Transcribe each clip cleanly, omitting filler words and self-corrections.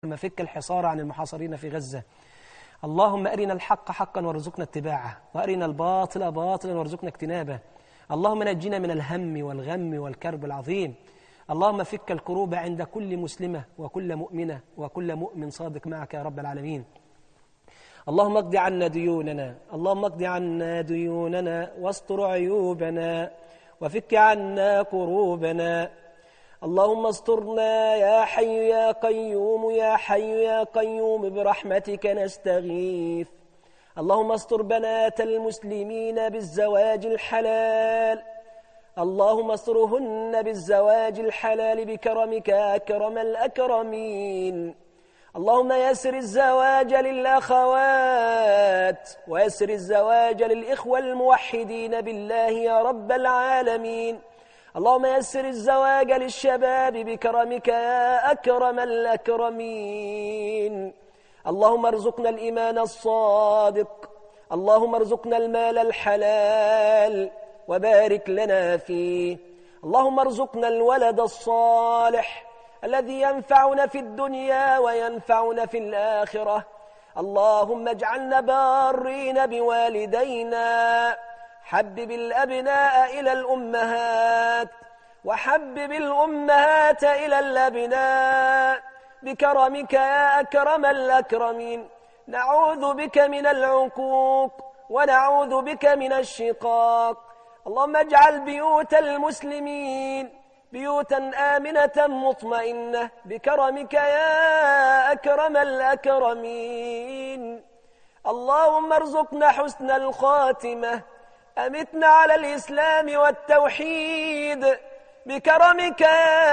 اللهم فك الحصار عن المحاصرين في غزة. اللهم أرنا الحق حقا وارزقنا اتباعه، وأرنا الباطل باطلا وارزقنا اجتنابه. اللهم نجنا من الهم والغم والكرب العظيم. اللهم فك الكروب عند كل مسلمة وكل مؤمنة وكل مؤمن صادق معك يا رب العالمين. اللهم اقض عنا ديوننا، اللهم اقض عنا ديوننا واستر عيوبنا وفك عنا كروبنا. اللهم استرنا يا حي يا قيوم، يا حي يا قيوم برحمتك نستغيث. اللهم استر بنات المسلمين بالزواج الحلال، اللهم استرهن بالزواج الحلال بكرمك أكرم الأكرمين. اللهم يسر الزواج للأخوات ويسر الزواج للإخوة الموحدين بالله يا رب العالمين. اللهم يسر الزواج للشباب بكرمك يا أكرم الأكرمين. اللهم ارزقنا الإيمان الصادق، اللهم ارزقنا المال الحلال وبارك لنا فيه. اللهم ارزقنا الولد الصالح الذي ينفعنا في الدنيا وينفعنا في الآخرة. اللهم اجعلنا بارين بوالدينا، حبب الأبناء إلى الأمهات وحبب الأمهات إلى الأبناء بكرمك يا أكرم الأكرمين. نعوذ بك من العقوق ونعوذ بك من الشقاق. اللهم اجعل بيوت المسلمين بيوتا آمنة مطمئنة بكرمك يا أكرم الأكرمين. اللهم ارزقنا حسن الخاتمة، أمتنا على الإسلام والتوحيد بكرمك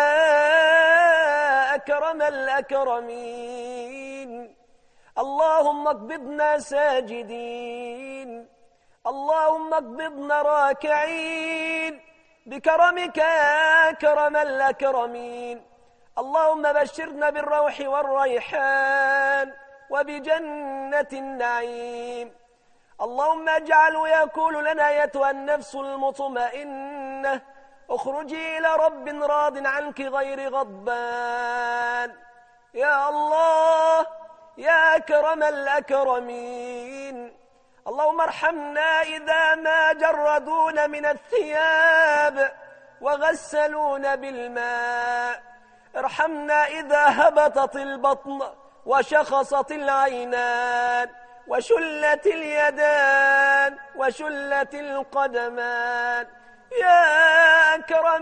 يا أكرم الأكرمين. اللهم اقبضنا ساجدين، اللهم اقبضنا راكعين بكرمك يا أكرم الأكرمين. اللهم بشرنا بالروح والريحان وبجنة النعيم. اللهم اجعله يقول لنا أيتها النفس المطمئنة اخرجي إلى رب راض عنك غير غضبان. يا الله يا أكرم الأكرمين. اللهم ارحمنا إذا ما جردونا من الثياب وغسلونا بالماء. ارحمنا إذا هبطت البطن وشخصت العينان وشلت اليدان وشلت القدمان. يا أكرم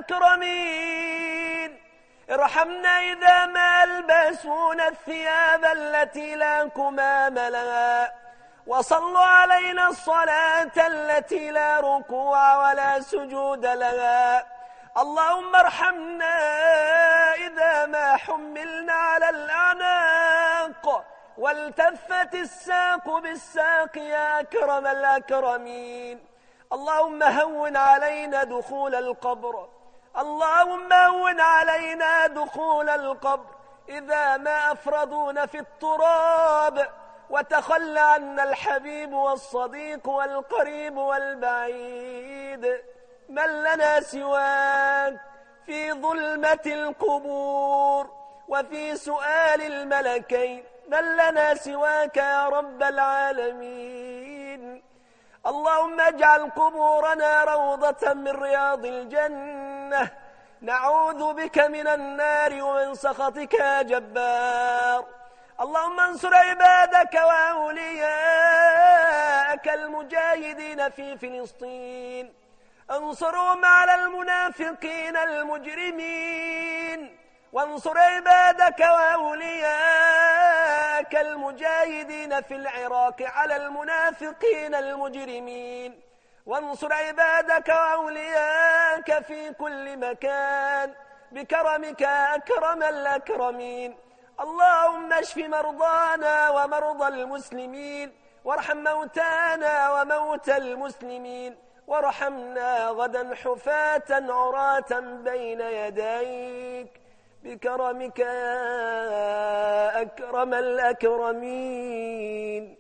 الأكرمين ارحمنا إذا ما ألبسونا الثياب التي لا كمام لها وصلوا علينا الصلاة التي لا ركوع ولا سجود لها. اللهم ارحمنا إذا ما حملنا على الأعناق والتفت الساق بالساق يا أكرم الأكرمين. اللهم هون علينا دخول القبر، اللهم هون علينا دخول القبر إذا ما أفردونا في التراب وتخلى عنا الحبيب والصديق والقريب والبعيد. من لنا سواك في ظلمة القبور وفي سؤال الملكين؟ من لنا سواك يا رب العالمين؟ اللهم اجعل قبورنا روضة من رياض الجنة. نعوذ بك من النار ومن سخطك يا جبار. اللهم انصر عبادك وأولياءك المجاهدين في فلسطين، انصرهم على المنافقين المجرمين، وانصر عبادك وأولياءك المجاهدين في العراق على المنافقين المجرمين، وانصر عبادك وأولياءك في كل مكان بكرمك أكرم الأكرمين. اللهم اشف مرضانا ومرضى المسلمين، وارحم موتانا وموتى المسلمين، وارحمنا غدا حفاة عراة بين يديك بكرمك يا أكرم الأكرمين.